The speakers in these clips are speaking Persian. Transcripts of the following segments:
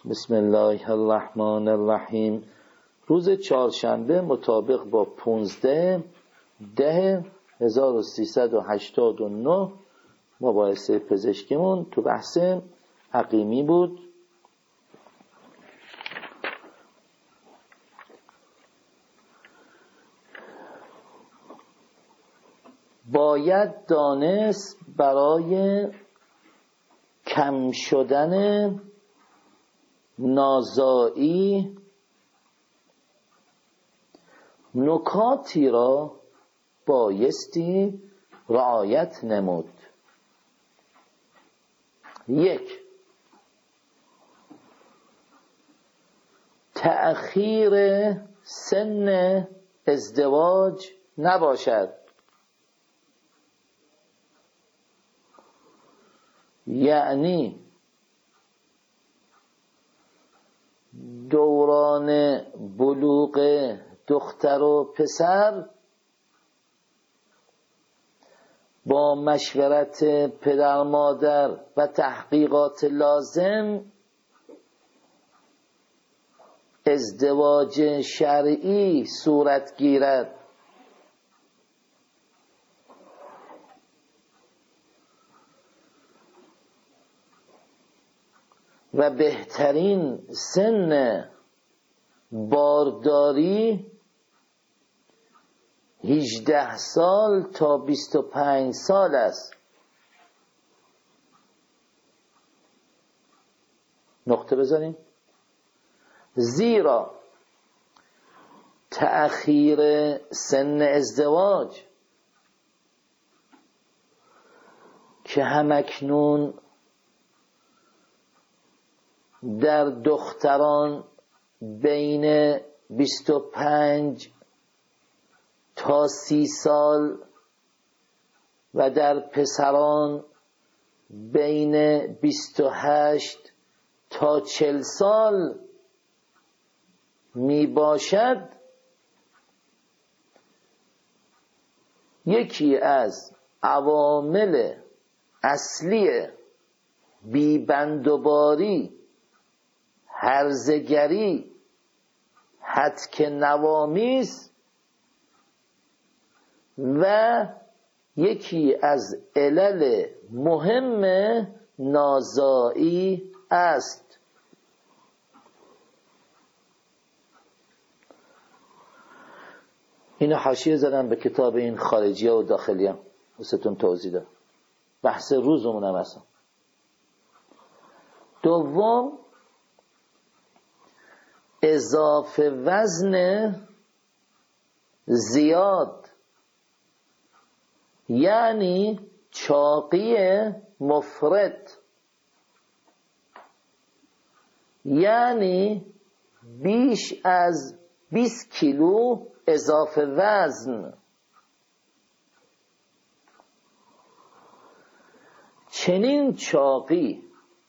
بسم الله الرحمن الرحیم. روز چهارشنبه مطابق با 15/10/1389 مباحثه پزشکیمون تو بحث عقیمی بود. باید دانست برای کم شدن نازایی نکاتی را بایستی رعایت نمود. 1. تأخیر سن ازدواج نباشد، یعنی دوران بلوغ دختر و پسر با مشورت پدر مادر و تحقیقات لازم ازدواج شرعی صورت گیرد. و بهترین سن بارداری 18 سال تا 25 سال است. نقطه بزنیم. زیرا تأخیر سن ازدواج که همکنون در دختران بین 25 تا 30 سال و در پسران بین 28 تا 40 سال می باشد، یکی از عوامل اصلی بی‌بندوباری، هرزگری، هتک نوامیز و یکی از علل مهم نازایی است. اینو حاشیه زدم به کتاب این خارجیه و داخلیه، واسهتون توضیح دادم. بحث روزمون هم هستم. 2. اضافه وزن زیاد، یعنی چاقی مفرط، یعنی بیش از 20 کیلو اضافه وزن. چنین چاقی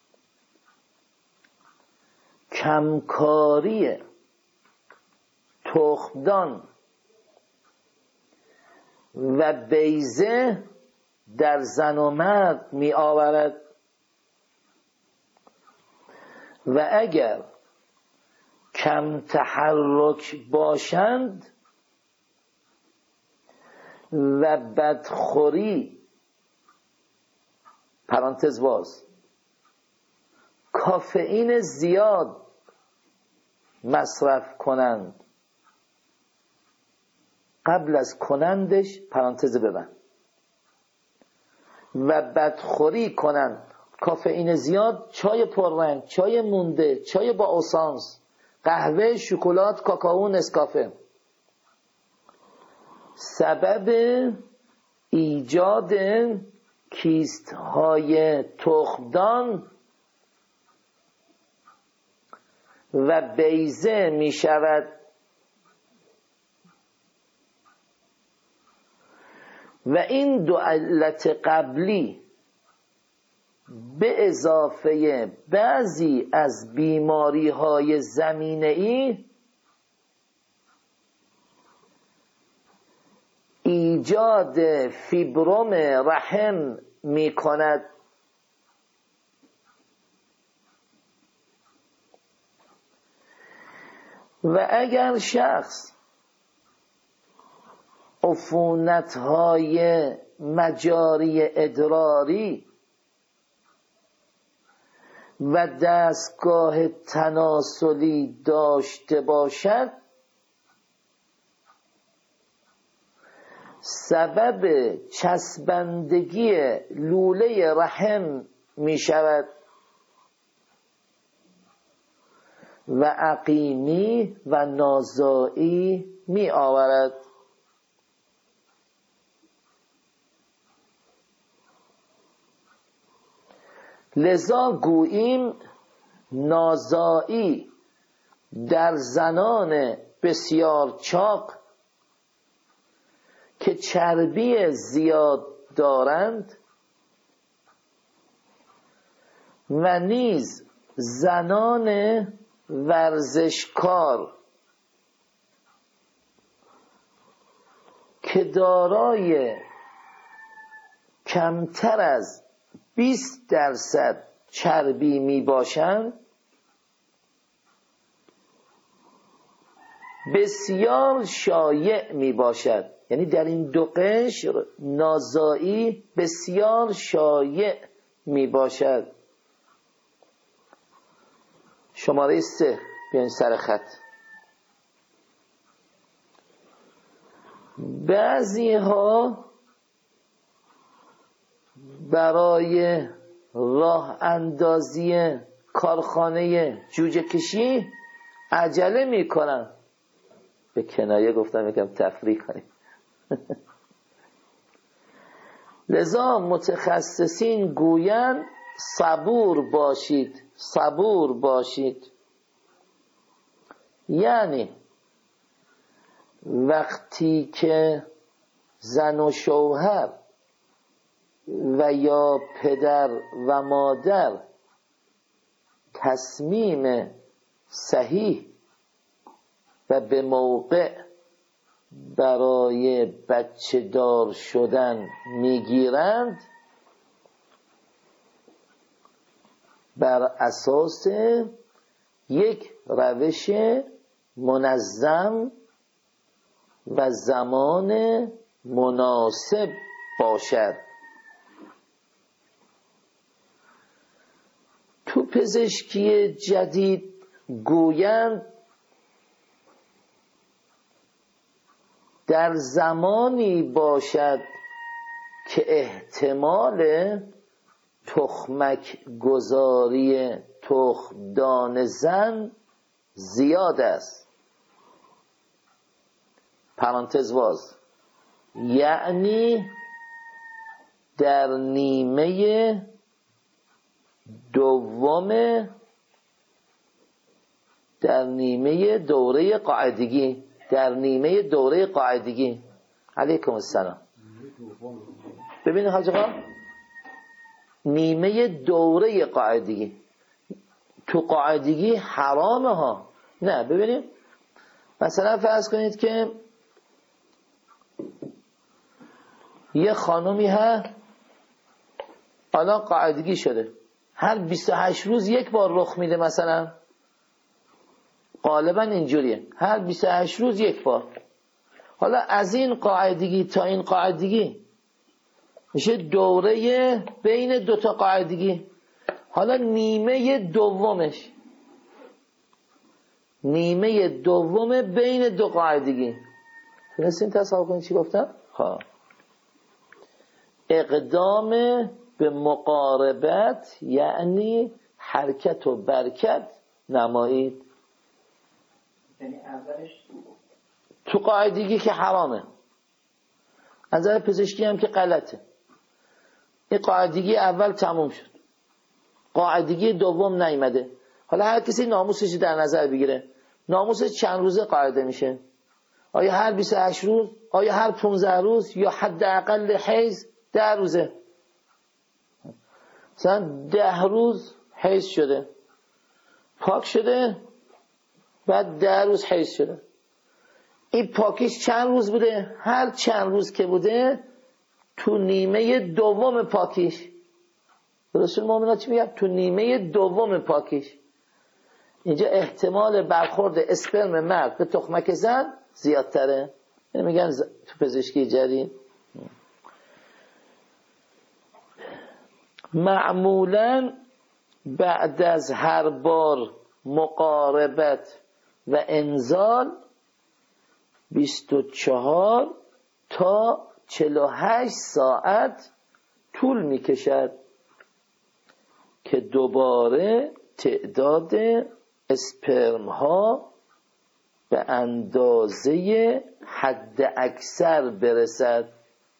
کمکاری تخمدان و بیضه در زن و مرد می آورد و اگر کم تحرک باشند و بدخوری پرانتز باز کافئین زیاد مصرف کنند، قبل از کنندش پرانتز ببند، و بدخوری کنند. کافئین زیاد، چای پررنگ، چای مونده، چای با اوسانس، قهوه، شکلات، کاکائو، نسکافه، سبب ایجاد کیست های تخمدان و بیضه می شود و این دو علت قبلی به اضافه بعضی از بیماری های زمینه‌ای ایجاد فیبروم رحم می کند و اگر شخص عفونت‌های مجاری ادراری و دستگاه تناسلی داشته باشد، سبب چسبندگی لوله رحم می شود و عقیمی و نازایی می آورد. لذا گوییم نازایی در زنان بسیار چاق که چربی زیاد دارند و نیز زنان ورزشکار که دارای کمتر از 20% چربی می باشند بسیار شایع می باشد. یعنی در این دو قشر نازایی بسیار شایع می باشد. شماره 3 بیاین سر خط. بعضی ها برای راه اندازی کارخانه جوجه کشی عجله می کنن. به کنایه گفتم یکم تفریح کنیم. لذا متخصصین گویند صبور باشید، صبور باشید. یعنی وقتی که زن و شوهر و یا پدر و مادر تصمیم صحیح و به موقع برای بچه دار شدن میگیرند، بر اساس یک روش منظم و زمان مناسب باشد. تو پزشکی جدید گویند در زمانی باشد که احتمال تخمک گذاری تخمدان زن زیاد است. پرانتز واز، یعنی در نیمه دوره قاعدگی، در نیمه دوره قاعدگی. علیکم السلام. ببینید حاج آقا، نیمه دوره قاعدگی، تو قاعدگی حرامه ها. نه ببینید، مثلا فرض کنید که یه خانومی هست الان قاعدگی شده، هر 28 روز یک بار رخ میده، مثلا غالبا اینجوریه، هر 28 روز یک بار. حالا از این قاعدگی تا این قاعدگی میشه دوره بین دوتا قاعدگی. حالا نیمه دوم بین دو قاعدگی. تونستین تصور کنید چی گفتم؟ اقدام به مقاربت یعنی حرکت و برکت نمایید. یعنی اولش تو قاعدگی که حرامه، از نظر پزشکی هم که غلطه. این قاعدگی اول تموم شد، قاعدگی دوم نیامده. حالا هر کسی ناموسش در نظر بگیره، ناموسش چند روزه قاعده میشه؟ آیا هر 28 روز؟ آیا هر 15 روز؟ یا حداقل حیض 10 روزه؟ مثلا 10 روز حیض شده، پاک شده، بعد 10 روز حیض شده. این پاکیش چند روز بوده؟ هر چند روز که بوده تو نیمه دوم پاکیش. رسول مومنات چی میگه؟ تو نیمه دوم پاکیش. اینجا احتمال برخورد اسپرم مرد به تخمک زن زیادتره. میگن تو پزشکی جدید معمولاً بعد از هر بار مقاربت و انزال 24 تا 48 ساعت طول میکشد که دوباره تعداد اسپرم ها به اندازه حد اکثر برسد.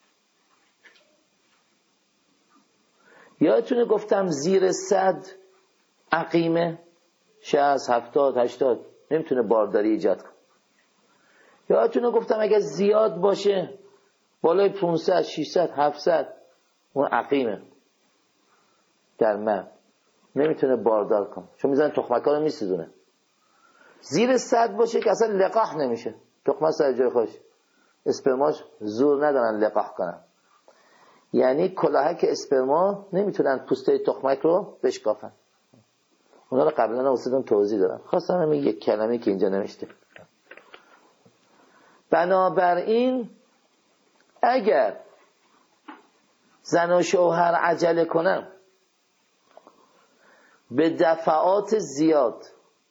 یادتونه گفتم زیر 100 عقیمه، 60 70 80 نمیتونه بارداری ایجاد کنه. یادتونه گفتم اگه زیاد باشه بالای 500 600 700 اون عقیمه در مرد نمیتونه باردار کنه، چون میزنه تخمک‌ها رو میسوزونه. زیر 100 باشه که اصلا لقاح نمیشه، تخمه سر جای خوش، اسپرماش زور ندارن لقاح کنن. یعنی کلاهک اسپرما نمیتونن پوسته تخمک رو بشکافن. اونا رو قبلا استادم توضیح دادم، خواستم همین یک کلمه که اینجا نوشته. بنابراین اگر زن و شوهر عجله کنن به دفعات زیاد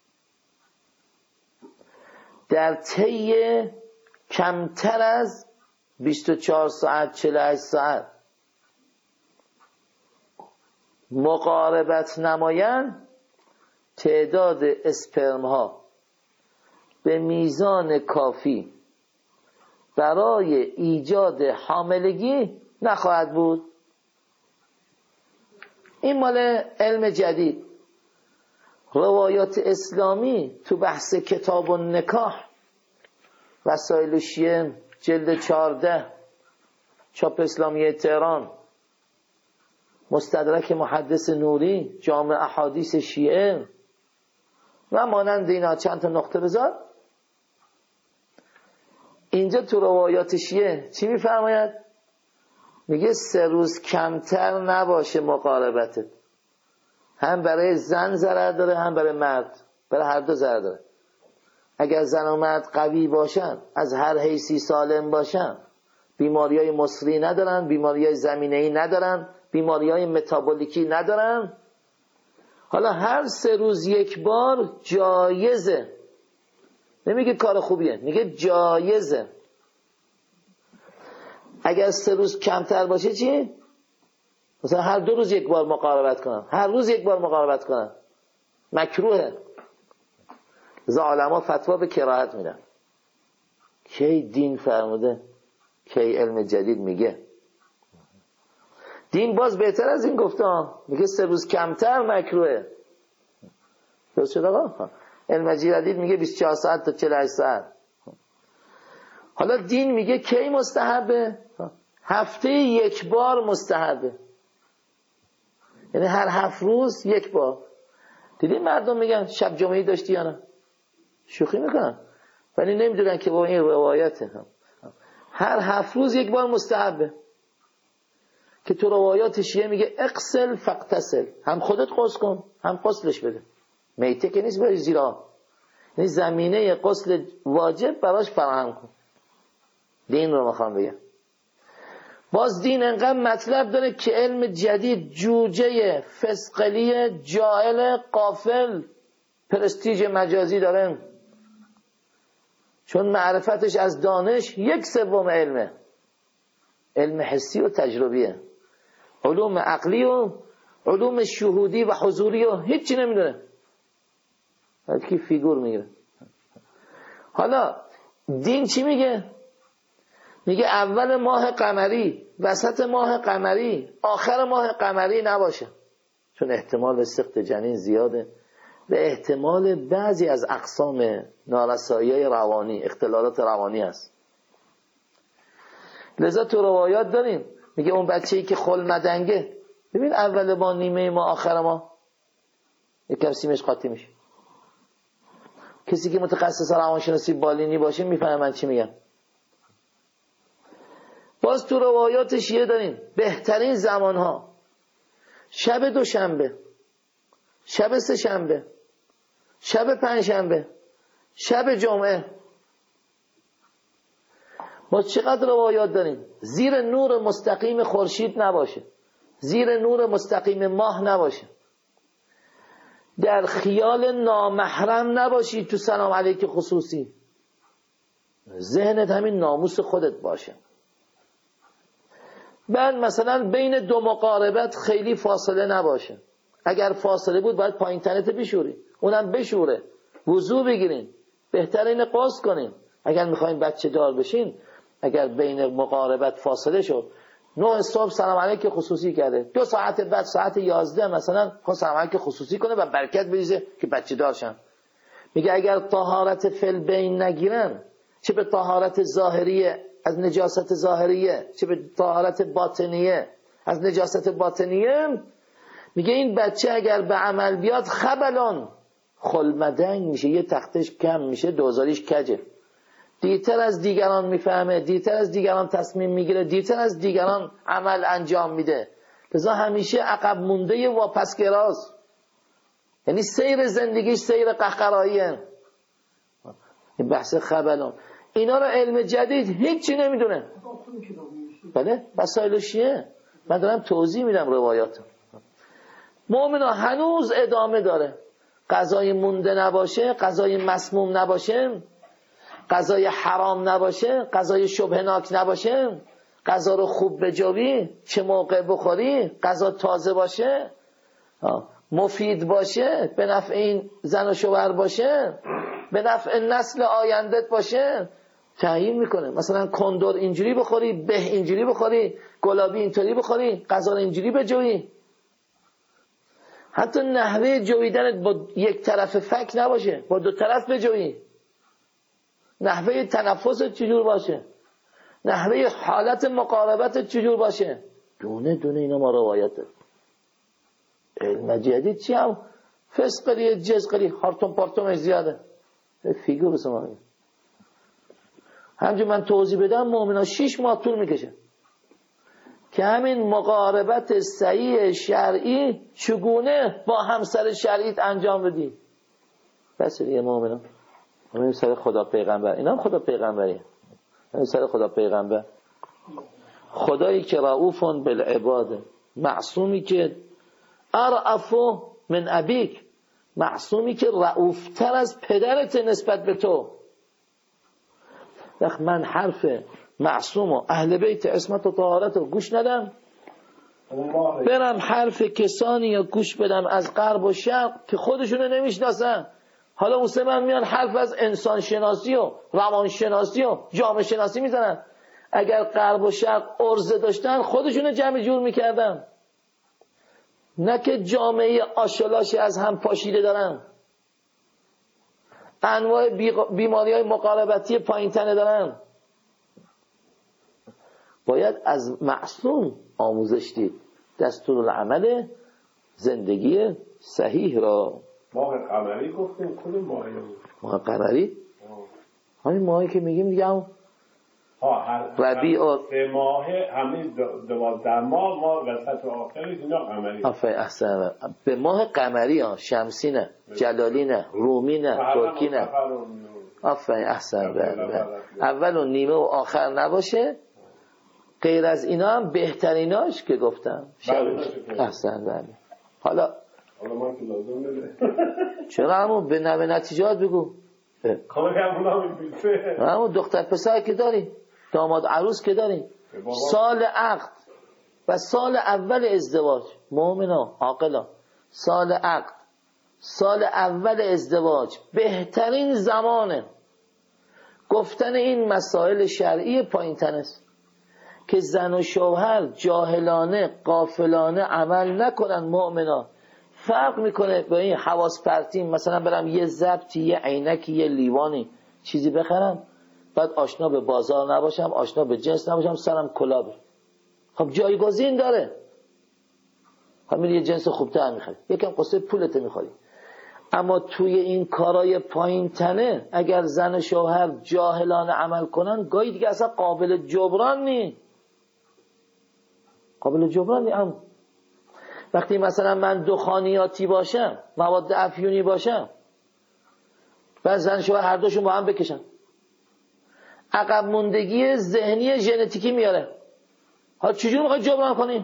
در طی کمتر از 24 ساعت 48 ساعت مقاربت نمایند، تعداد اسپرم ها به میزان کافی برای ایجاد حاملگی نخواهد بود. این مال علم جدید. روایات اسلامی تو بحث کتاب النکاح وسایل شیعه جلد 14 چاپ اسلامی تهران، مستدرک محدث نوری، جامع احادیث شیعه و مانند اینا چند تا نقطه بذار. اینجا تو روایات شیعه چی میفرماید؟ میگه 3 روز کمتر نباشه مقاربتت. هم برای زن ضرر داره هم برای مرد، برای هر دو ضرر داره. اگر زن و مرد قوی باشن، از هر حیثی سالم باشن، بیماریای مصری ندارن، بیماریای زمینه‌ای ندارن، بیماریای متابولیکی ندارن، حالا هر 3 روز یک بار جایزه. نمیگه کار خوبیه، میگه جایزه. اگر 3 روز کمتر باشه چی؟ مثلا هر 2 روز یک بار مقاربت کنن، هر روز یک بار مقاربت کنن، مکروهه. از علما فتوا به کراهت میدن. کی دین فرموده؟ کی علم جدید میگه؟ دین باز بهتر از این گفته، میگه 3 روز کمتر مکروهه. درست شد آقا؟ علم جدید میگه 24 ساعت تا 48 ساعت. حالا دین میگه کی مستحبه؟ هفته یک بار مستحبه، یعنی هر 7 روز یک بار. دیدین مردم میگن شب جمعه‌ای داشتی یا نه؟ شوخی میکنن ولی نمیدونن که با این روایته. هر 7 روز یک بار مستحبه که تو روایات شیعه میگه اغسل فاغتسل، هم خودت غسل کن هم غسلش بده. میته که نیست بری زیرا، یعنی زمینه غسل واجب براش فراهم کن. دین رو میخوام بگم. باز دین انقدر مطلب داره که علم جدید جوجه فسقلی جاهل غافل پرستیژ مجازی داره، چون معرفتش از دانش 1/3 علمه، علم حسی و تجربیه. علوم عقلی و علوم شهودی و حضوری و هیچی نمیدونه، هرکی فیگور میگیره. حالا دین چی میگه؟ میگه اول ماه قمری، وسط ماه قمری، آخر ماه قمری نباشه، چون احتمال سقط جنین زیاده و احتمال بعضی از اقسام نارسایی روانی، اختلالات روانی هست. لذا تو روایات داریم میگه اون بچه‌ای که خل مدنگه، ببین اول ما، نیمه ما، آخر ما یکم سیمش قاطی میشه. کسی که متخصص روانشناسی بالینی باشه میفهمه من چی میگم. باز تو روایات شیعه داریم بهترین زمانها شب دوشنبه، شب سه شنبه، شب پنجشنبه، شب جمعه. ما چقدر روایات داریم زیر نور مستقیم خورشید نباشه، زیر نور مستقیم ماه نباشه، در خیال نامحرم نباشی تو سلام علیک خصوصی، ذهنت همین ناموس خودت باشه. بعد مثلا بین دو مقاربت خیلی فاصله نباشه، اگر فاصله بود باید پایین تنت بشوری، اونم بشوره، وضو بگیرین، بهتر اینه قصد کنین اگر میخواین بچه دار بشین. اگر بین مقاربت فاصله شد 9 صبح سلام علیک خصوصی کرده، 2 ساعت بعد ساعت 11 مثلا خواست سلام علیک خصوصی کنه و برکت بریزه که بچه دارشن. میگه اگر طهارت فل بین نگیرن، چه به طهارت ظاهریه از نجاست ظاهریه، چه به طهارت باطنیه از نجاست باطنیه، میگه این بچه اگر به عمل بیاد خبلان خلمدنگ میشه، یه تختش کم میشه، دوزاریش کجه، دیرتر از دیگران میفهمه، دیرتر از دیگران تصمیم میگیره، دیرتر از دیگران عمل انجام میده. لذا همیشه عقب مونده و پسگراز، یعنی سیر زندگیش سیر قهقراییه. این بحث خبلان اینا رو علم جدید هیچی نمیدونه. بله مسائل شیعه من دارم توضیح میدم روایات. مؤمنا هنوز ادامه داره، غذای مونده نباشه، غذای مسموم نباشه، غذای حرام نباشه، غذای شبهناک نباشه، غذا رو خوب بجوی، چه موقع بخوری، غذا تازه باشه، مفید باشه، به نفع این زن و شوهر باشه، به نفع نسل آیندت باشه، تعیین میکنه. مثلا کندر اینجوری بخوری، به اینجوری بخوری، گلابی اینطوری بخوری، غذا رو اینجوری بجوی. حتی نحوه جویدنت با یک طرف فک نباشه، با 2 طرف بجوی. نحوه تنفست چجور باشه، نحوه حالت مقاربت چجور باشه، دونه دونه اینا ما روایت داریم. علم جدید چی هم فسقلی جزقلی هارتون پارتونش زیاده فیگور بسه. همچنین من توضیح بدم مؤمنا 6 ماه طول میکشه که همین مقاربت صحیح شرعی چگونه با همسر شرعیت انجام بدی. بس دیگه مؤمنا همین سر خدا پیغمبر، اینا هم خدا پیغمبریه، همین سر خدا پیغمبر، خدایی که رؤوفون بالعباد، معصومی که ارعفو من ابیک، معصومی که رؤوفتر از پدرت نسبت به تو. وقت من حرف معصوم و اهل بیت عصمت و طهارت رو گوش ندم، برم حرف کسانی یا گوش بدم از غرب و شرق که خودشونو نمیشناسن. حالا مسلمان میان حرف از انسان شناسی و روان شناسی و جامعه شناسی میزنن. اگر غرب و شرق عرضه داشتن خودشونو جمع جور میکردن، نه که جامعه آشلاش از هم پاشیده دارن، انواع بیماری های مقاربتی پایین تنه دارن. باید از معصوم آموزش دید دستور العمل زندگی صحیح را. ماه قمری گفتیم کدوم ماهی؟ ماه قمری؟ همین ماهی که میگیم دیگه هم ربیع و 3 ماه همین 12 ماه وسط و آخرش اینا قمری. آفرین احسن. به ماه قمری ها، شمسی نه، جلالی نه، رومی نه، ترکی نه. آفرین احسن. اول و نیمه و آخر نباشه. غیر از اینا هم بهتریناش که گفتم شبش. احسن. بله. حالا ما که لازم نده. چرا همون به نوع نتیجات بگو. همون دختر پسر که داری، داماد عروس که داری، سال عقد و سال اول ازدواج، مؤمنا عاقلا، سال عقد، سال اول ازدواج بهترین زمانه گفتن این مسائل شرعی پایین تن است که زن و شوهر جاهلانه غافلانه عمل نکنن. مؤمنا فرق میکنه با این حواس پرتی، مثلا برم یه ضبطی، یه عینکی، یه لیوانی چیزی بخرم، بعد آشنا به بازار نباشم، آشنا به جنس نباشم، سرم کلا بره. خب جایگزین داره، همین یه جنس خوبتر میخوای، یکم قصه پولت میخوای. اما توی این کارای پایین تنه اگر زن و شوهر جاهلانه عمل کنن، گاهی دیگه اصلا قابل جبران نی. قابل جبران نی. وقتی مثلا من دخانیاتی باشم، مواد افیونی باشم، بعد زن شوهر هر دوشون با هم بکشن. عقب موندگی ذهنی ژنتیکی میاره. حالا چجور میخوای جبران کنی؟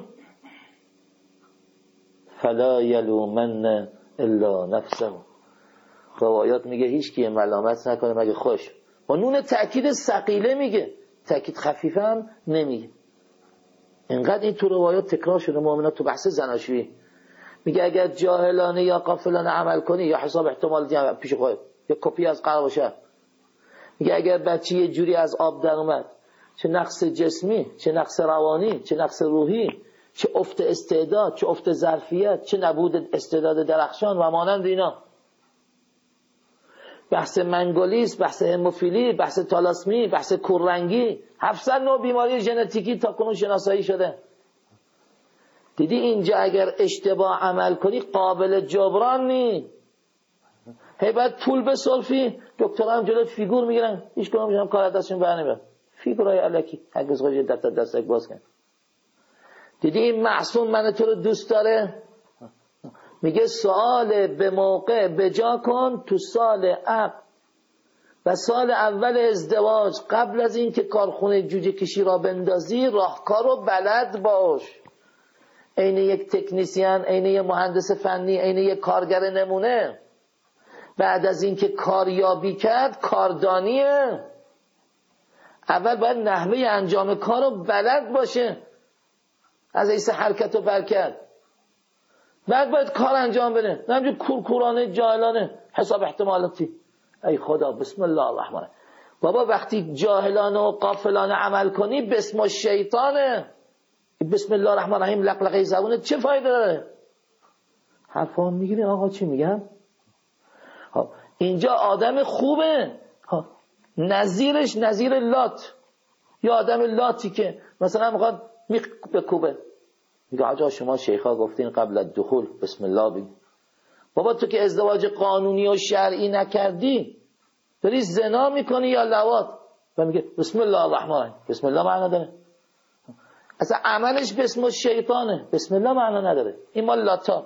فلا یلومن الا نفسه. روایات میگه هیچ کی ملامت نکنه مگه خوش. با نون تأکید ثقیله میگه، تأکید خفیفه هم نمیگه. اینقدر این تو روایات تکرار شده مؤمنات. تو بحث زناشویی میگه اگر جاهلانه یا غافلانه عمل کنی یا حساب احتمال جمع پیش خودت یا کپی از قرار باشه، میگه اگر بچه یه جوری از آب در اومد، چه نقص جسمی، چه نقص روانی، چه نقص روحی، چه افت استعداد، چه افت ظرفیت، چه نبود استعداد درخشان و مانند اینا، بحث منگولیس، بحث هموفیلی، بحث تالاسمی، بحث کوررنگی، 700 نوع بیماری ژنتیکی تا کنون شناسایی شده. دیدی اینجا اگر اشتباه عمل کنی قابل جبران نی. هی باید پول بسلفی، دکترها هم جلوت فیگور میگیرن، هیچ کنم میشم کار دستشون برنمیاد. فیگورای الکی هرگز خودش دستک باز کن. دیدی این معصوم من تو رو دوست داره؟ میگه سوال به موقع بجا کن تو سال عقد و سال اول ازدواج، قبل از این که کارخونه جوجه کشی را بندازی راهکار رو بلد باش. عین یک تکنیسین، عین یک مهندس فنی، عین یک کارگر نمونه. بعد از این که کاریابی کرد کاردانیه. اول باید نحوه انجام کار رو بلد باشه از حیث حرکت و برکت. بعد باید کار انجام بده، نه همجور کورکورانه جاهلانه حساب احتمالاتی. ای خدا بسم الله الرحمن. بابا وقتی جاهلانه و غافلانه عمل کنی بسم الشیطانه. بسم الله الرحمن الرحیم لقلقه زبونت چه فایده داره؟ حرفا میگیری آقا چی میگم؟ اینجا آدم خوبه، نظیرش نظیر لات، یا آدم لاتی که مثلا میخواد بکوبه، میگه آجا شما شیخا گفتین قبل الدخول بسم الله بگی. بابا تو که ازدواج قانونی و شرعی نکردی داری زنا میکنی یا لواط، و میگه بسم الله الرحمن الرحیم. بسم الله معنا داره؟ اصلا عملش بسم الشیطانه، بسم الله معنا نداره. این مال لاتا.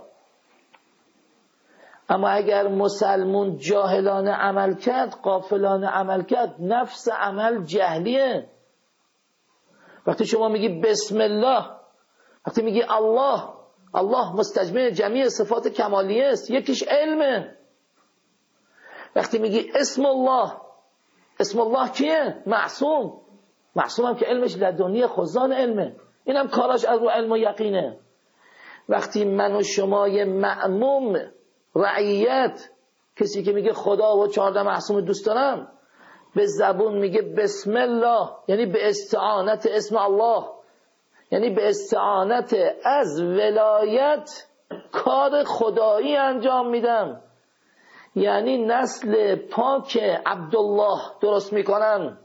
اما اگر مسلمون جاهلانه عمل کرد، غافلانه عمل کرد، نفس عمل جهلیه. وقتی شما میگی بسم الله، وقتی میگی الله، الله مستجمع جمیع صفات کمالیه است، یکیش علمه. وقتی میگی اسم الله، اسم الله کیه؟ معصوم. معصوم هم که علمش لدنی خزان علمه، اینم کاراش از رو علم و یقینه. وقتی من و شمای مأموم رعیت، کسی که میگه خدا و 14 معصوم دوست دارم، به زبون میگه بسم الله، یعنی به استعانت اسم الله، یعنی به استعانت از ولایت کار خدایی انجام میدم، یعنی نسل پاک عبدالله درست میکنن.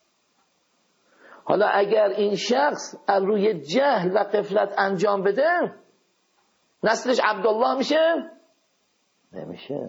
حالا اگر این شخص از روی جهل و غفلت انجام بده، نسلش عبدالله میشه؟ نمیشه.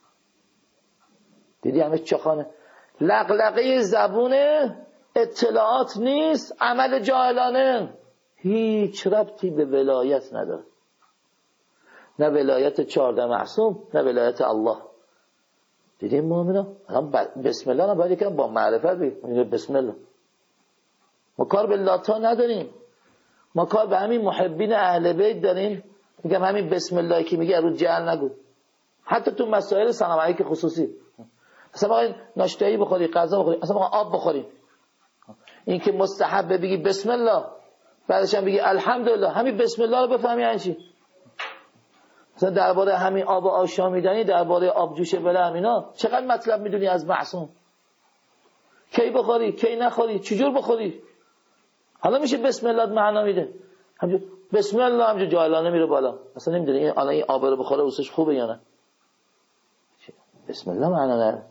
دیدی همه چخانه لقلقه زبونه، اطلاعات نیست، عمل جاهلانه، هیچ ربطی به ولایت نداره. نه ولایت 14 معصوم، نه ولایت الله. دیدیم مؤمنا بسم الله باید یکم با معرفت بگیم بسم الله. ما کار به لاتا نداریم، ما کار به همین محبین اهل بیت داریم. میگم همین بسم الله که میگه رو جهل نگو. حتی تو مسائل سلام علیک خصوصی، اصلا باید ناشتایی بخوری، غذا بخوری، اصلا باید آب بخوری، این که مستحب بگی بسم الله، بعدش هم بگی الحمدلله، همین بسم الله رو بفهمی یعنی چی. مثلا درباره همین آب آشامیدنی، درباره آب جوش بلعم اینا چقدر مطلب میدونی از معصوم؟ کی بخوری، کی نخوری، چجور بخوری. حالا میشه بسم الله معنا میده، همینجور بسم الله همینجور جاهلانه میره بالا، اصلا نمیدونی این آب رو بخوره اوسش خوبه یا نه. بسم الله معنا نداره.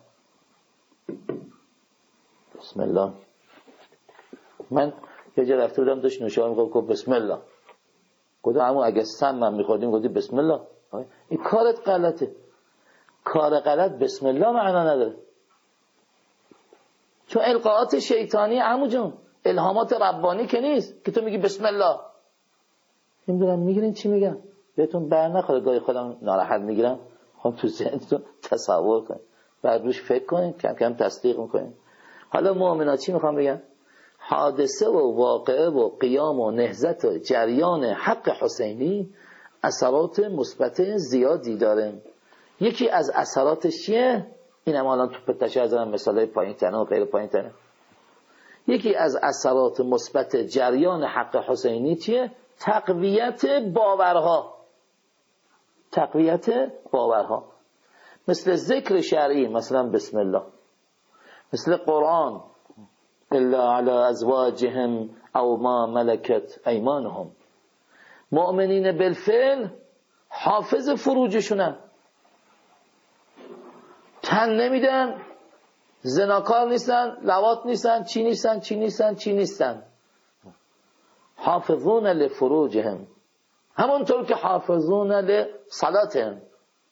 بسم الله. من یه جا رفته بودم داشت نوشابه میگفت بسم الله، گفتم همون اگه سم میخوردیم گفتی بسم الله. این کارت غلطه. کار غلط بسم الله معنا نداره، چون القاءات شیطانی عمو جون، الهامات ربانی که نیست که تو میگی بسم الله. نمیدونم میگیرین چی میگم، بهتون بر نخوره، گاهی خودم ناراحت میگیرم، خب تو ذهنتون تصور کن بعد روش فکر کنید، کم کم تصدیق میکنید. حالا مؤمنا چی میخوام بگم؟ حادثه و واقعه و قیام و نهضت و جریان حق حسینی اثرات مثبت زیادی داره. یکی از اثراتش چیه؟ اینم الان تو پتشه ازم مثالای پایین تنه و غیر پایین تنه. یکی از اثرات مثبت جریان حق حسینی چیه؟ تقویت باورها. تقویت باورها مثل ذکر شرعی، مثلا بسم الله، مثل قرآن الا علی ازواجهم او ما ملکت ایمانهم. مؤمنین بالفعل حافظ فروجشونن، تن نمیدن، زناکار نیستن، لواط نیستن، چی نیستن. حافظون لفروجهم، همونطور که حافظون لصلاتهم.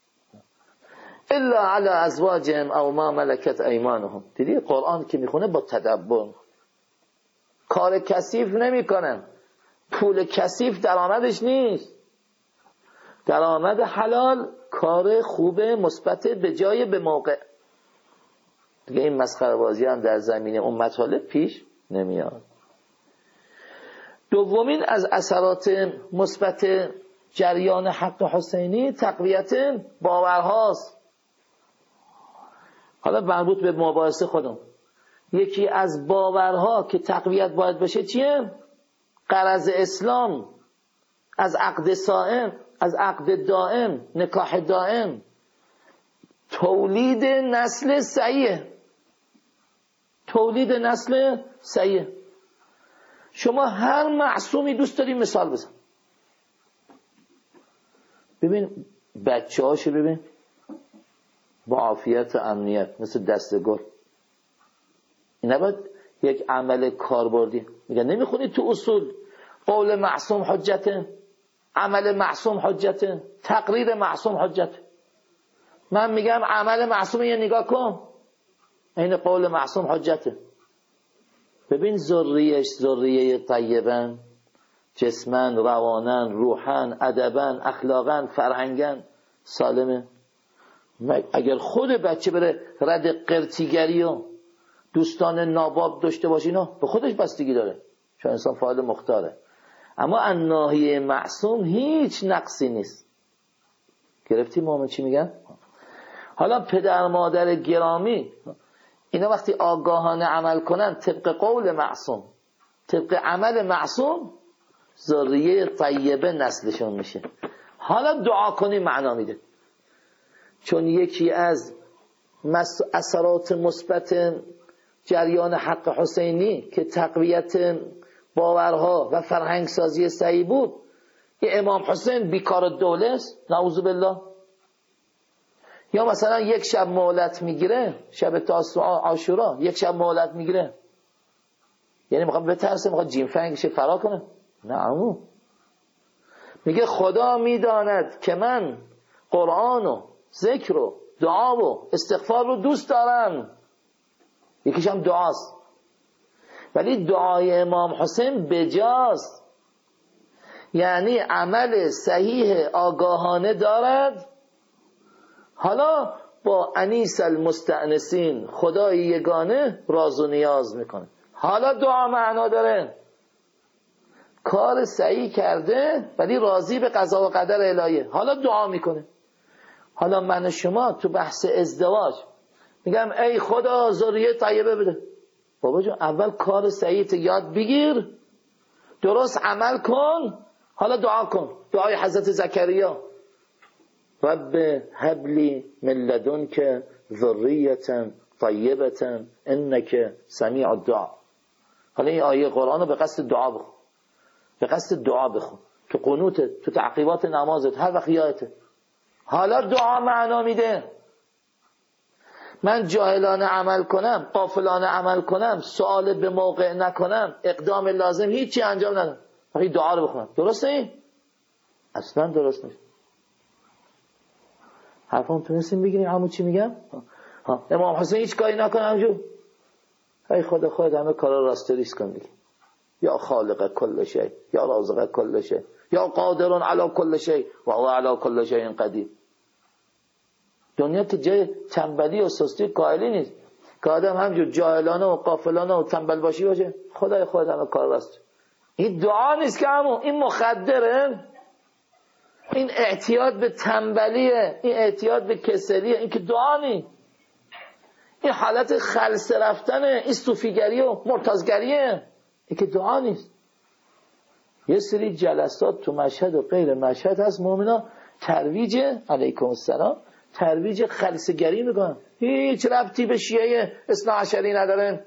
الا علی ازواجهم او ما ملکت ایمانهم. دیدی قرآن که میخونه با تدبر، کار کثیف نمیکنن، پول کثیف درآمدش نیست، درآمد حلال، کار خوب مثبت به جای به موقع. دیگه این مسخره بازی هم در زمینه اون مطالب پیش نمیاد. دومین از اثرات مثبت جریان حق حسینی تقویت باورهاست. حالا مربوط به مباحث خودم، یکی از باورها که تقویت باید بشه چیه؟ غرض اسلام از عقد صائم، از عقد دائم، نکاح دائم، تولید نسل صحیح. تولید نسل صحیح. شما هر معصومی دوست داری مثال بزن. ببین بچه هاشو ببین با عافیت و امنیت مثل دست گل. این نباید یک عمل کاربردی. میگن نمیخونی تو اصول قول معصوم حجته، عمل معصوم حجته، تقریر معصوم حجته. من میگم عمل معصوم یه نگاه کن، این قول معصوم حجته. ببین ذریه طیبن، جسمن، روانن، روحن، ادبن، اخلاقن، فرهنگن سالمه. اگر خود بچه بره رد قرتیگری و دوستان ناباب داشته باشه، اینا به خودش بستگی داره، چون انسان فاعل مختاره. اما الناهی معصوم هیچ نقصی نیست. گرفتی مؤمن چی میگن؟ حالا پدر مادر گرامی اینا وقتی آگاهانه عمل کنن طبق قول معصوم، طبق عمل معصوم، ذریه طیبه نسلشون میشه. حالا دعا کنی معنا میده، چون یکی از اثرات مثبت جریان حق حسینی که تقویت باورها و فرهنگ سازی صحیح بود، که امام حسین بیکار الدوله است نعوذ بالله، یا مثلا یک شب مهلت میگیره، شب تاسوعا عاشورا یک شب مهلت میگیره، یعنی میخواد بترسه، میخواد جینفنگش فرار کنه؟ نه، میگه خدا میداند که من قرآن و ذکر و دعا و استغفار رو دوست دارم. یکیش هم دعاست، ولی دعای امام حسین بجاست، یعنی عمل صحیح آگاهانه دارد. حالا با انیس المستأنسین، خدای یگانه راز و نیاز میکنه. حالا دعا معنا داره، کار صحیح کرده ولی راضی به قضا و قدر الهیه، حالا دعا میکنه. حالا من و شما تو بحث ازدواج میگم ای خدا ذریه طیبه بده. بابا جون اول کار صحیح یاد بگیر، درست عمل کن، حالا دعا کن. دعای حضرت زکریا، رب هب لی من لدنک ذریة طیبة انک سمیع الدعا. حالا این آیه قرآن رو به قصد دعا بخون، به قصد دعا بخون، تو قنوتت، تو تعقیبات نمازت، هر وقت یادته. حالا دعا معنا میده. من جاهلانه عمل کنم، غافلانه عمل کنم، سوال به موقع نکنم، اقدام لازم هیچی انجام ندم، وقتی دعا رو بخونم، درسته این؟ اصلا درست نیست. حرفم تونستیم بگیریم عمو چی میگم؟ امام حسین هیچ کاری نکنه همجور ای خدا خود همه کارا راست ریس کن دیگه. یا خالق کل شی، یا رازق کل شی، یا قادر علی کل شی و هو علی کل شیء قدیر. دنیا که جای تنبلی و سستی کائلی نیست که آدم همجور جاهلانه و غافلانه و تنبل باشی باشه. خدای خود همه کار بست. این دعا نیست که همون، این مخدره، این اعتیاد به تنبلیه، این اعتیاد به کسلیه، این که دعا نیست. این حالت خلسه رفتنه، این صوفیگری و مرتضگریه، این که دعا نیست. یه سری جلسات تو مشهد و غیر مشهد هست مومنا ترویج علیکم السلام ترویج خلسه گری میکنن، هیچ ربطی به شیعه اثنا عشری نداره.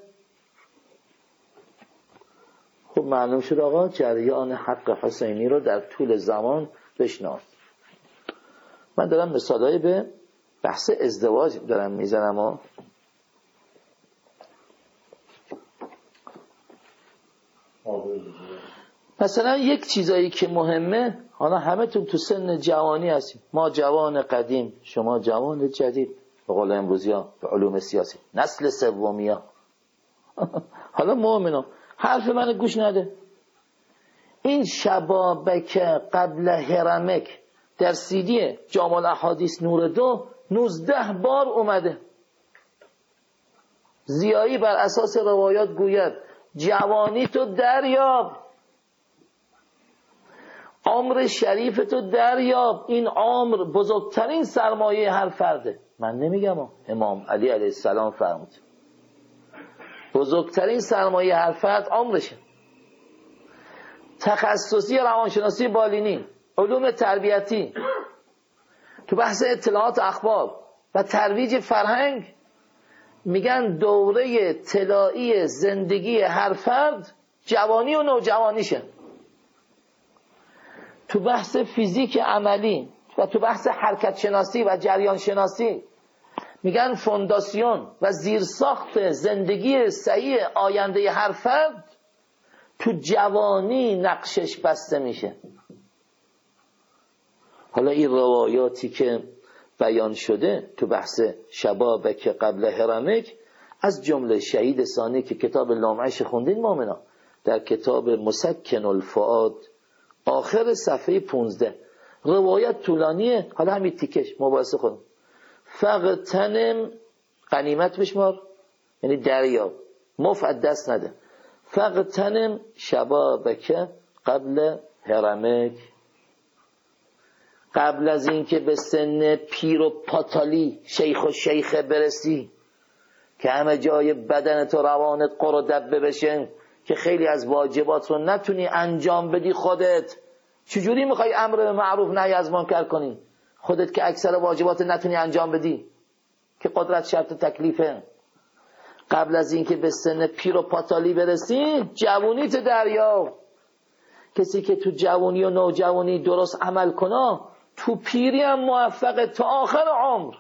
خب معلوم شد آقا جریان حق حسینی رو در طول زمان بشناس. من دارم مثالایی به بحث ازدواج دارم میزنم و مثلا یک چیزایی که مهمه، حالا همه تو سن جوانی هستیم، ما جوان قدیم شما جوان جدید، به قول امروزی ها به علوم سیاسی نسل سومی ها. حالا مؤمنان حرف من گوش نده. این شبابک قبل هرمک در سیدی جامع الاحادیث نور 2 19 بار اومده. زیایی بر اساس روایات گوید جوانی تو دریاب، عمر شریف تو دریاب. این عمر بزرگترین سرمایه هر فرده. من نمیگم امام علی علیه السلام فرمود بزرگترین سرمایه هر فرد عمرشه. تخصصی روانشناسی بالینی، علوم تربیتی، تو بحث اطلاعات اخبار و ترویج فرهنگ میگن دوره طلایی زندگی هر فرد جوانی و نوجوانیشه. تو بحث فیزیک عملی و تو بحث حرکت شناسی و جریان شناسی میگن فونداسیون و زیرساخت زندگی صحیح آینده هر فرد تو جوانی نقشش بسته میشه. حالا این روایاتی که بیان شده تو بحث شبابک قبل هرمک، از جمله شهید ثانی که کتاب لامعش خوندین مومنا، در کتاب مسکن الفؤاد آخر صفحه 15 روایت طولانیه، حالا همین تیکش مباحثه کنم. فغتنم غنیمت بشمار، یعنی دریاب، مفعد دست نده. فغتنم شبابک قبل هرمک، قبل از این که به سن پیر و پاتالی شیخ و شیخه برسی که همه جای بدنت و روانت قر و دبه بشه، که خیلی از واجبات رو نتونی انجام بدی خودت. چجوری میخوای امر به معروف نهی از منکر کنی خودت که اکثر واجبات نتونی انجام بدی که قدرت شرط تکلیفه؟ قبل از این که به سن پیر و پاتالی برسی جوونیت دریا. کسی که تو جوانی و نوجوانی درست عمل کنه تو پیری هم موفقه تا آخر عمر.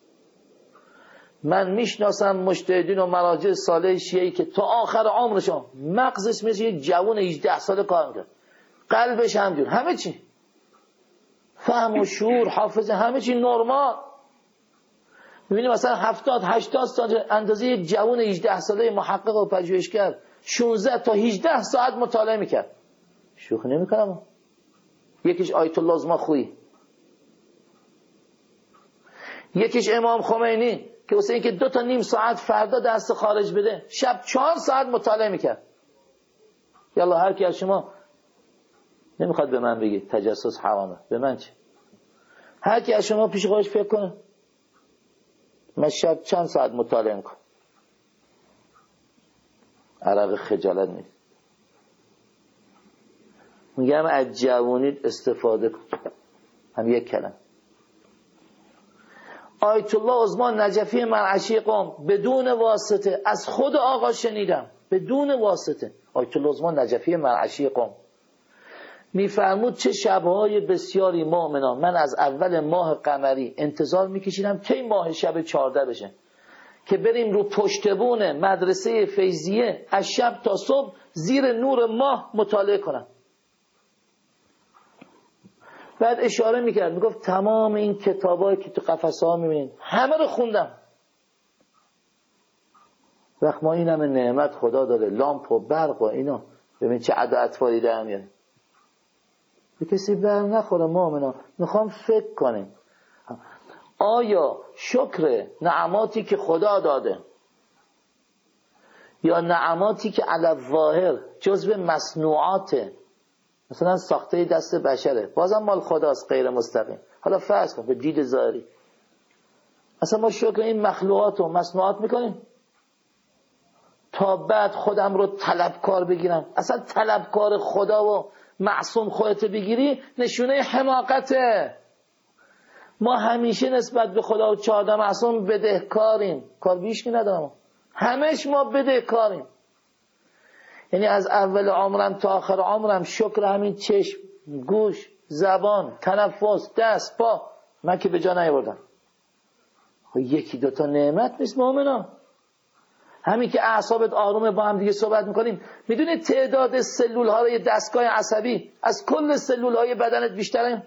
من میشناسم مجتهدین و مراجع صالح شیعی که تا آخر عمرشون مغزش مثل یک جوان 18 ساله کار میکنه، قلبش همجور، همه چی فهم و شعور، حافظه، همه چی نرمال. میبینی مثلا 70-80 سال اندازه یک جوان 18 ساله محقق و پژوهشگر 16 تا 18 ساعت مطالعه میکرد. شوخی نمیکنم. یکیش آیت الله زماخویی، یکیش امام خمینی که واسه اینکه 2 تا نیم ساعت فردا دست خارج بده شب 4 ساعت مطالعه میکرد. یالا هر کی از شما نمیخواد به من بگید تجسس حرامه، به من چه؟ هر کی از شما پیش خودش فکر کنه من شب چند ساعت مطالعه میکنم. عرق خجالت نیست. میگم از جوانیت استفاده کن. هم یک کلم. آیت الله عثمان نجفی مرعشی قم بدون واسطه از خود آقا شنیدم، بدون واسطه. آیت الله عثمان نجفی مرعشی قم میفرمود چه شبهای بسیاری مؤمنان من از اول ماه قمری انتظار میکشیدم کی ماه شب 14 بشه که بریم رو پشتبون مدرسه فیضیه از شب تا صبح زیر نور ماه مطالعه کنم. بعد اشاره میکرد میگفت تمام این کتابایی که تو قفسه ها میبینید همه رو خوندم. وقت ما این همه نعمت خدا داره، لامپ و برق و اینا، ببین چه عد و اطفالی در میاره. به کسی بر نخوره مؤمنا، میخوام فکر کنیم. آیا شکر نعماتی که خدا داده یا نعماتی که علی الظاهر جزو مصنوعاته، مثلا ساخته دست بشره، بازم مال خداست غیر مستقیم، حالا فرض کن به دید ظاهری، اصلا ما شکر این مخلوقات و مصنوعات میکنیم تا بعد خودم رو طلبکار بگیرم؟ اصلا طلبکار خدا و معصوم خودت بگیری نشونه حماقته. ما همیشه نسبت به خدا و چهار معصوم بدهکاریم، کار بیش که ندارم، همش ما بدهکاریم. یعنی از اول عمرم تا آخر عمرم شکر همین چشم، گوش، زبان، تنفس، دست، پا من که به جا نیاوردم. یکی دوتا نعمت نیست مؤمنا. همین که اعصابت آرومه با هم دیگه صحبت میکنیم، میدونی تعداد سلول های دستگاه عصبی از کل سلول های بدنت بیشتره؟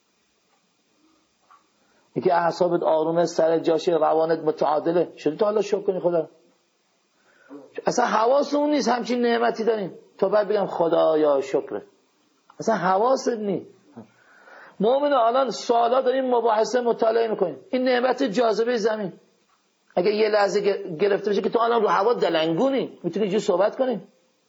این که اعصابت آرومه، سر جاشه، روانت متعادله، شدی تا حالا شکر کنی خدا؟ اصلا حواسمون نیست همچین نعمتی داریم تا بعد بگم خدا یا شکر. اصلا حواست نیست. مؤمن الان سوالا داریم مباحثه مطالعه میکنیم، این نعمت جاذبه زمین اگه یه لحظه گرفته بشه که تو الان رو هوا دلنگونی میتونی جو صحبت کنی.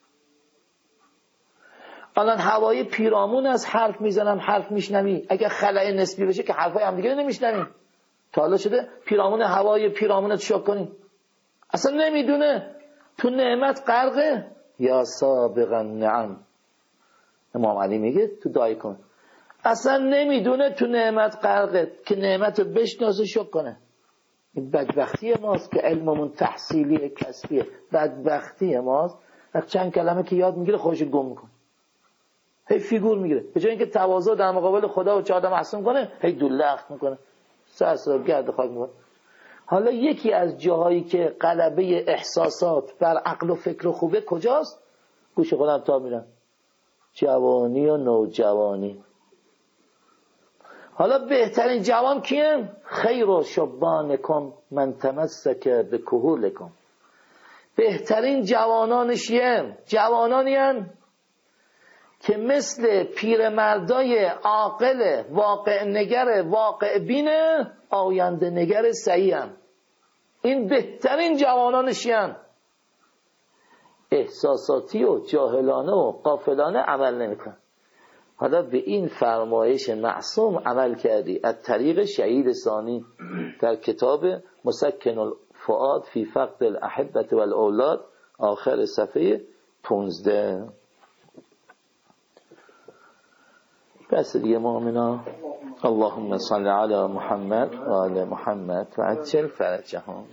الان هوای پیرامون از حرف میزنم، حرف میشنوی، اگه خلأ نسبی بشه که حرفای هم دیگه نمیشنویم. تا حالا شده پیرامون هوای پیرامونت شوک کنی؟ اصلا نمیدونه تو نعمت غرقه. یا سابق النعم، امام علی میگه تو دعای کن، اصلا نمیدونه تو نعمت غرقه که نعمت رو بشناسه شکر کنه. این بدبختی ماست که علممون تحصیلی کسبیه، بدبختی ماست. چند کلمه که یاد میگیره خودش گم میکنه، هی فیگور میگیره، به جای اینکه تواضع در مقابل خدا و چهار معصوم کنه هی دولخت میکنه، سر گرد خاک میکنه. حالا یکی از جاهایی که غلبه احساسات بر عقل و فکر خوبه کجاست؟ گوش خودم تا میرم، جوانی و نوجوانی. حالا بهترین جوان کیه؟ خیر شبانکم من تمسک بکهولکم. بهترین جوانانشیه جوانانی هن که مثل پیرمردای عاقل واقع نگر واقع بین آینده نگر صحیح هم. این بهترین جوانانشیه، احساساتی و جاهلانه و غافلانه عمل نمیکن. حالا به این فرمایش معصوم عمل کردی از طریق شهید ثانی در کتاب مسکن الفؤاد فی فقد الاحبه والاولاد آخر صفحه 15. بس دیگه مؤمنا. اللهم صل علی محمد و آل محمد و عجل فرجهم.